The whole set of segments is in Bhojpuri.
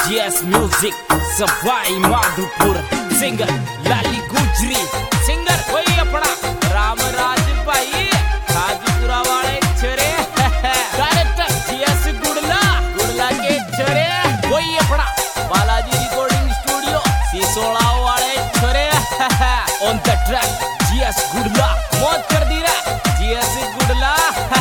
GS Music Sawai Madhopur singer लाली गुजरी सिंगर कोई अपना रामराज भाई हाजीपुरा वाले छोरे डायरेक्टर GS गुड़ला गुड़ला के छोरे कोई अपना बालाजी रिकॉर्डिंग स्टूडियो सिसोड़ा वाले छोरे on the track GS Gudla मौत कर दी रे GS गुड़ला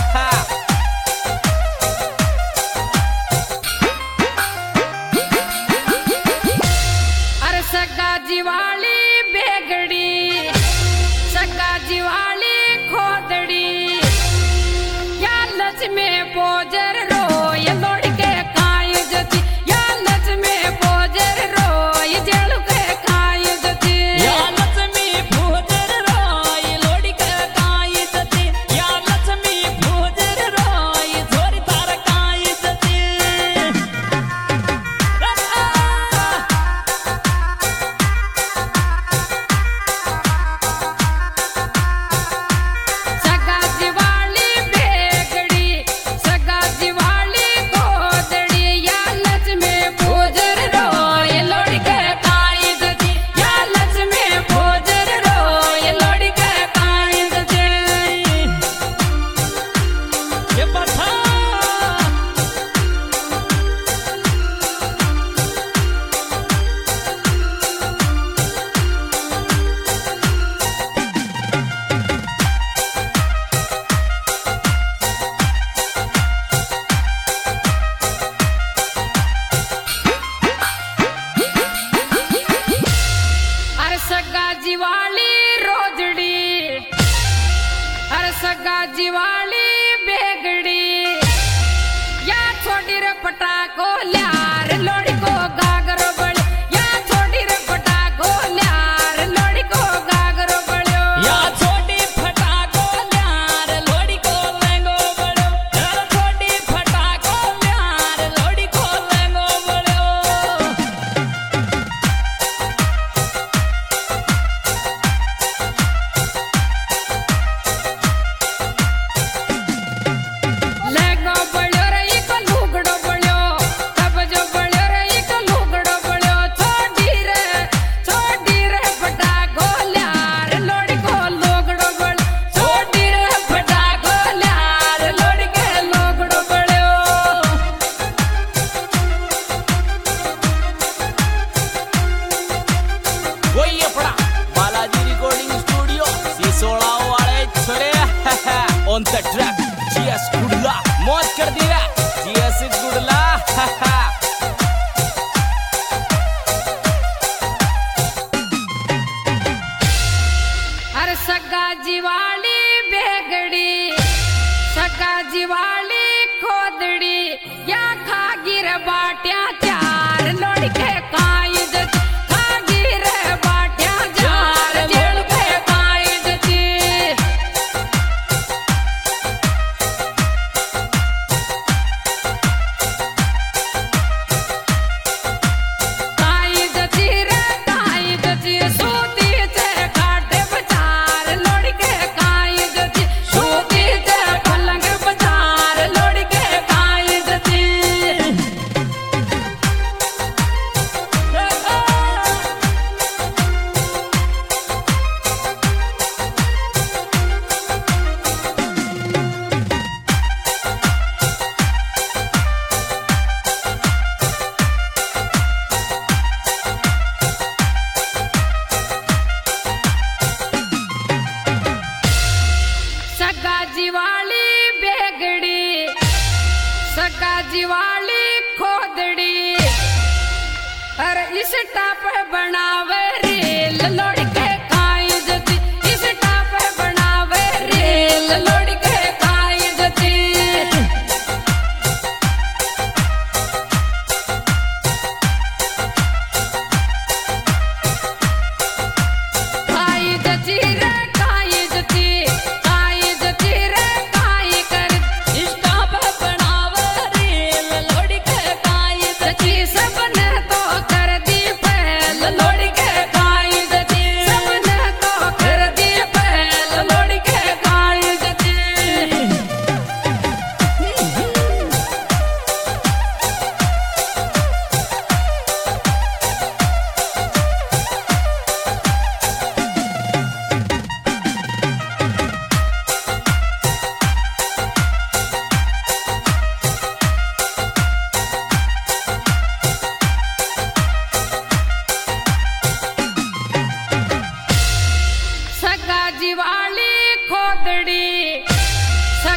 जीवाली बेगड़ी सगा जीवाली खोदड़ी या लच में पोजर रो ये लोड़ के खाई जती या लच में पोजर रो ये जेल के खाई जती या लच में पोजर रो ये लोड़ के खाई जती या लच में पोजर रो ये झोरी तार खाई जती जीवाली रोजड़ी अरे सगा जीवाली बेगड़ी या छोटी रे पटाको ल्यार लोड़ी को गागरो बड़ या छोटी रे पटाको ल्यार लोड़ी को गागरो बड़ो या छोटी फटाको ल्यार लोड़ी को लेंगो बड़ो या छोटी फटाको ल्यार लोड़ी को लेंगो बड़ो On the track, GS Gudla मौत कर दी रे GS गुड़ला अरे सगा जीवाली बेगड़ी सगा जीवाली खोदड़ी या खागिर बाट्या चार लोड़ के काई जती खागिर बाट्या चार जेल के काई जती जीवाली बेगड़ी सगा जीवाली खोदड़ी अरे इस टाप बनावे रेल लोड़ के खाई जती इस टाप बनावे रेल लोड़ के खाई जती खाई जती रे खाई जती सबने तो कर दी पहल लोड़ के खाई जती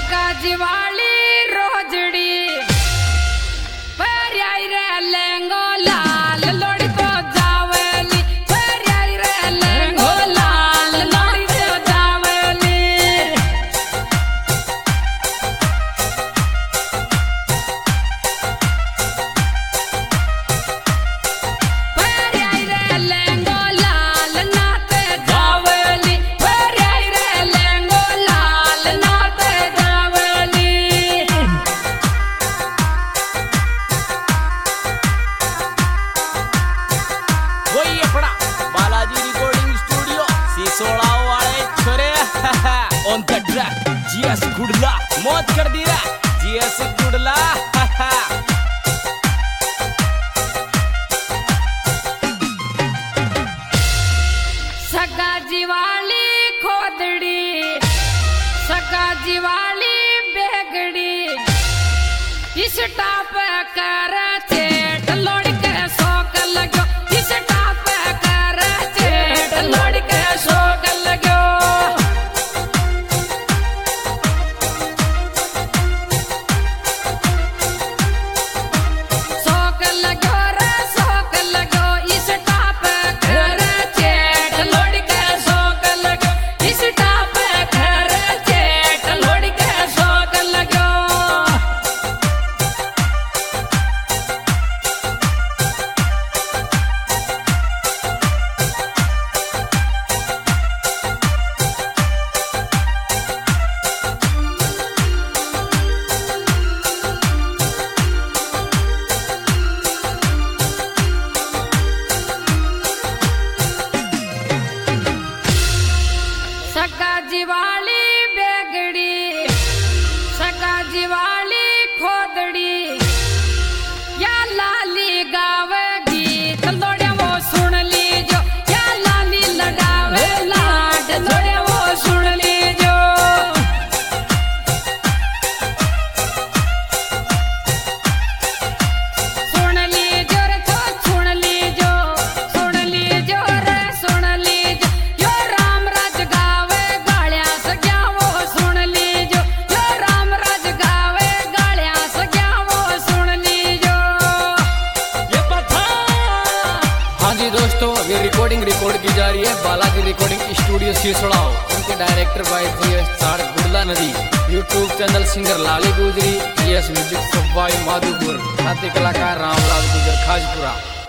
सकाजी वाली रोजड़ी पर्याय रे लेंगो लाल लोड़ी को जावली पर्याय रे लेंगो लाल लोड़ी को जावली पर्याय रे लेंगो लाल नाते जावली पर्याय रे लेंगो लाल नाते जावली वही अपना बालाजी रिकॉर्डिंग स्टूडियो सिसोड़ा वाले छोरे on the track G S Gudla मौत कर दी रे जीएस गुडला सकाजी वाली खोदड़ी सकाजी वाली बेगड़ी इस टाप कर चेट लोड़ के शौक लगो इस टाप कर चेट लोड़ के शौक लगो शौक लगो रे शौक लगो इस टाप कर चेट लोड़ के शौक लगो इस टाप कर चेट लोड़ के शौक लगो सकाजी वाली बेगड़ी सकाजी वाली खोदड़ी या लाली गावे गीत लोड़े वो सुन लीजो या लाली लगावे लाड लोड़े वो सुन लीजो सुन लीजो रे तो सुन लीजो रे सुन लीजो यो राम राज गावे गालियां सग्या वो सुन लीजो यो राम राज गावे गालियां सग्या वो सुन लीजो ये पथा हाँ जी दोस्तों, ये रिकॉर्डिंग की जा रही है बालाजी रिकॉर्डिंग स्टूडियो सिसोड़ा। उनके डायरेक्टर भाई जीएस साड़ गुड़ला नदी, यूट्यूब चैनल सिंगर लाली गुजरी, जीएस म्यूजिक सवाई माधोपुर, साथी कलाकार रामलाल गुजर खाजपुरा।